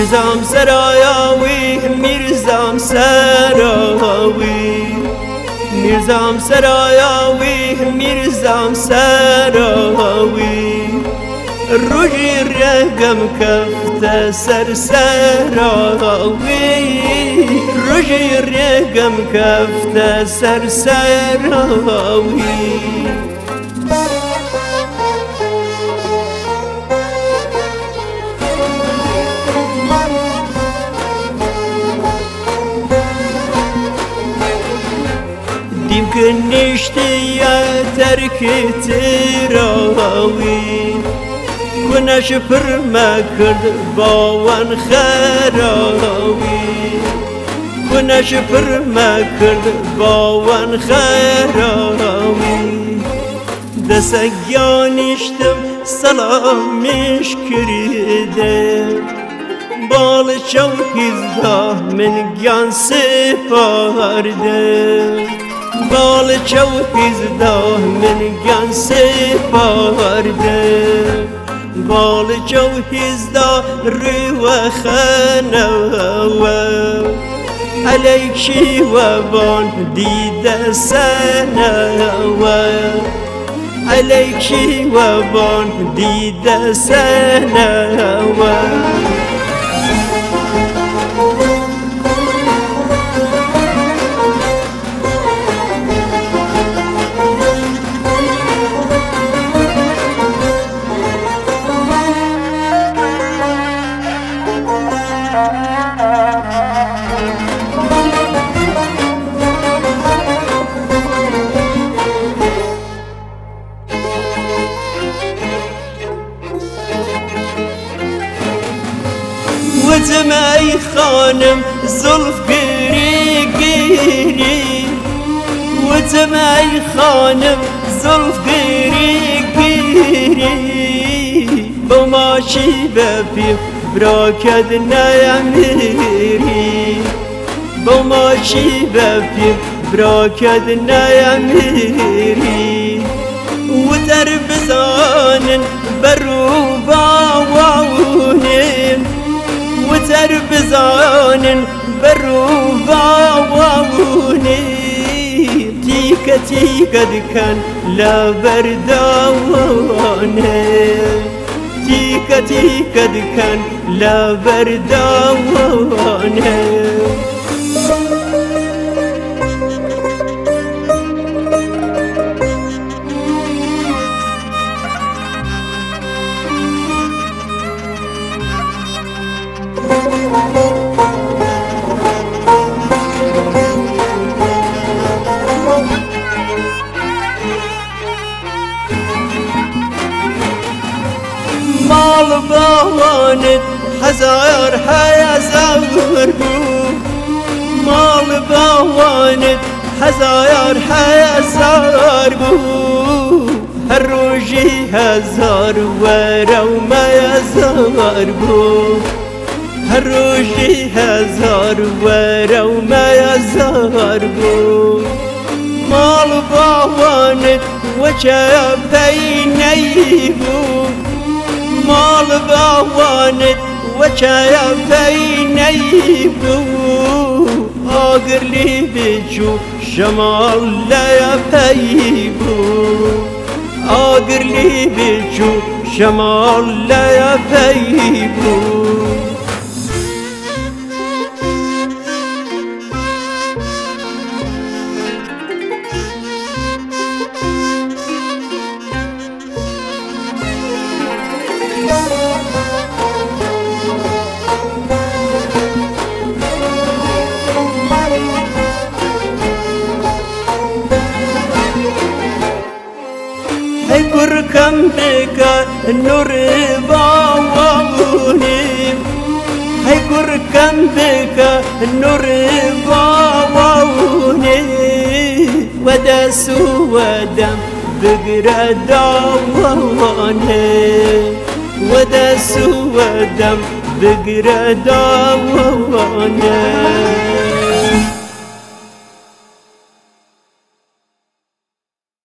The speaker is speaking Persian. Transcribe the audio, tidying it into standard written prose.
میرزام سرایاوی میرزام سراوی میرزام سرایاوی میرزام سراوی روجی رقم کفت سرسراوی روجی رقم کفت سرسراوی دیم کنشتی ترک تراوی کنش پر مکرد باوان خراوی کنش پر مکرد باوان خراوی دستگیانشتم سلامش کردم بال چوکیزده من گیان سپاردم بال چوکیزده من گیان سپاردم بال چوکیزده رو خنوا علیک شی و بان دیده سنوا علیک شی و بان دیده سنوا وتم ای خانم زلف گری گری وتم ای خانم زلف گری گری با ماشی بپیم براکد نیمیری با ماشی بپیم براکد نیمیری و در بزانن برو باوانم و در بزانن برو باوانم تیکه تیکه دکن لبردوانم تیکه تیکه دکن لبردوانم مال باوانت هزار بو مال باوانت هزار بو هر روزی هزار ورا و میزار بو هر روزی هزار ورا و میزار بو مال باوانت وچه پینی بو مال باوانت وچایا پینی بو آگر لی بچو شمال لیا پی بو آگر لی بچو شمال لیا پی بو ای کرکم بکا نور باوانیم ای کرکم بکا نور باوانیم و دسو و دم بگره داوانیم و دسو و دم بگره داوانیم